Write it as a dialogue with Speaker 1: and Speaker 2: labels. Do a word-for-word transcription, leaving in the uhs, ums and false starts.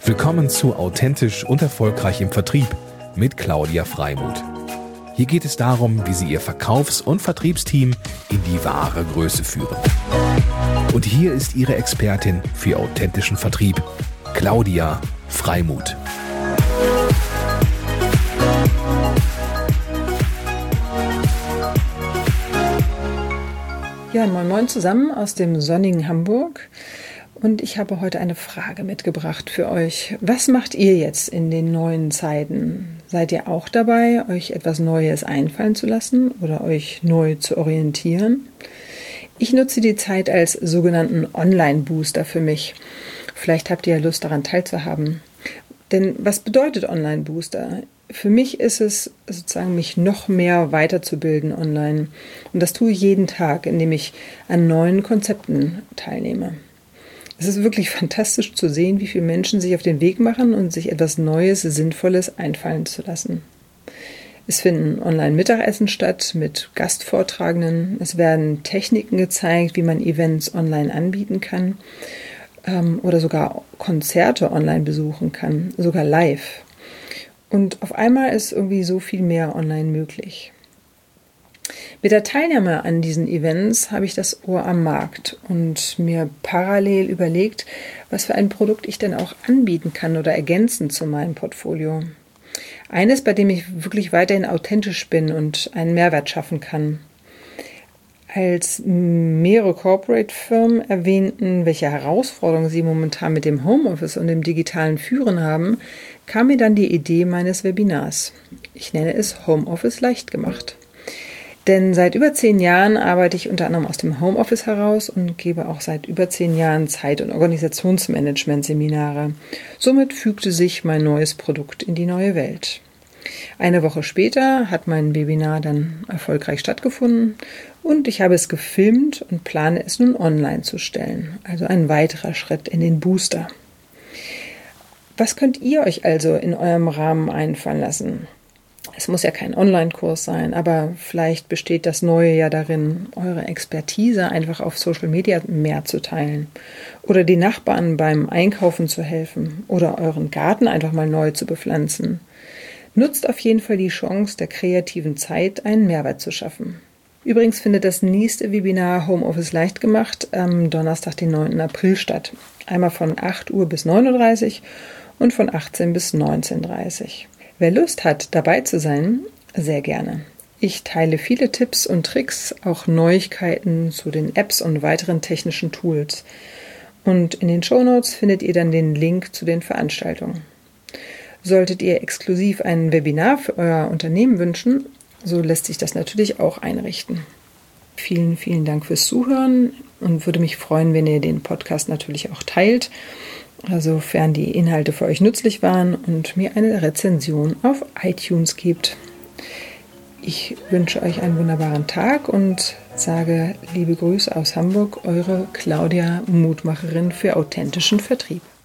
Speaker 1: Willkommen zu Authentisch und Erfolgreich im Vertrieb mit Claudia Freimuth. Hier geht es darum, wie Sie Ihr Verkaufs- und Vertriebsteam in die wahre Größe führen. Und hier ist Ihre Expertin für authentischen Vertrieb, Claudia Freimuth.
Speaker 2: Ja, moin moin zusammen aus dem sonnigen Hamburg. Und ich habe heute eine Frage mitgebracht für euch. Was macht ihr jetzt in den neuen Zeiten? Seid ihr auch dabei, euch etwas Neues einfallen zu lassen oder euch neu zu orientieren? Ich nutze die Zeit als sogenannten Online-Booster für mich. Vielleicht habt ihr ja Lust daran teilzuhaben. Denn was bedeutet Online-Booster? Für mich ist es sozusagen, mich noch mehr weiterzubilden online. Und das tue ich jeden Tag, indem ich an neuen Konzepten teilnehme. Es ist wirklich fantastisch zu sehen, wie viele Menschen sich auf den Weg machen und sich etwas Neues, Sinnvolles einfallen zu lassen. Es finden Online-Mittagessen statt mit Gastvortragenden. Es werden Techniken gezeigt, wie man Events online anbieten kann ähm, oder sogar Konzerte online besuchen kann, sogar live. Und auf einmal ist irgendwie so viel mehr online möglich. Mit der Teilnahme an diesen Events habe ich das Ohr am Markt und mir parallel überlegt, was für ein Produkt ich denn auch anbieten kann oder ergänzen zu meinem Portfolio. Eines, bei dem ich wirklich weiterhin authentisch bin und einen Mehrwert schaffen kann. Als mehrere Corporate-Firmen erwähnten, welche Herausforderungen sie momentan mit dem Homeoffice und dem digitalen Führen haben, kam mir dann die Idee meines Webinars. Ich nenne es Homeoffice leicht gemacht. Denn seit über zehn Jahren arbeite ich unter anderem aus dem Homeoffice heraus und gebe auch seit über zehn Jahren Zeit- und Organisationsmanagement-Seminare. Somit fügte sich mein neues Produkt in die neue Welt. Eine Woche später hat mein Webinar dann erfolgreich stattgefunden und ich habe es gefilmt und plane es nun online zu stellen. Also ein weiterer Schritt in den Booster. Was könnt ihr euch also in eurem Rahmen einfallen lassen? Es muss ja kein Online-Kurs sein, aber vielleicht besteht das Neue ja darin, eure Expertise einfach auf Social Media mehr zu teilen oder den Nachbarn beim Einkaufen zu helfen oder euren Garten einfach mal neu zu bepflanzen. Nutzt auf jeden Fall die Chance der kreativen Zeit, einen Mehrwert zu schaffen. Übrigens findet das nächste Webinar Homeoffice leicht gemacht am Donnerstag, den neunten April statt. Einmal von acht Uhr bis neun Uhr dreißig und von achtzehn bis neunzehn Uhr dreißig. Wer Lust hat, dabei zu sein, sehr gerne. Ich teile viele Tipps und Tricks, auch Neuigkeiten zu den Apps und weiteren technischen Tools. Und in den Shownotes findet ihr dann den Link zu den Veranstaltungen. Solltet ihr exklusiv ein Webinar für euer Unternehmen wünschen, so lässt sich das natürlich auch einrichten. Vielen, vielen Dank fürs Zuhören und würde mich freuen, wenn ihr den Podcast natürlich auch teilt, sofern die Inhalte für euch nützlich waren und mir eine Rezension auf iTunes gebt. Ich wünsche euch einen wunderbaren Tag und sage liebe Grüße aus Hamburg, eure Claudia, Mutmacherin für authentischen Vertrieb.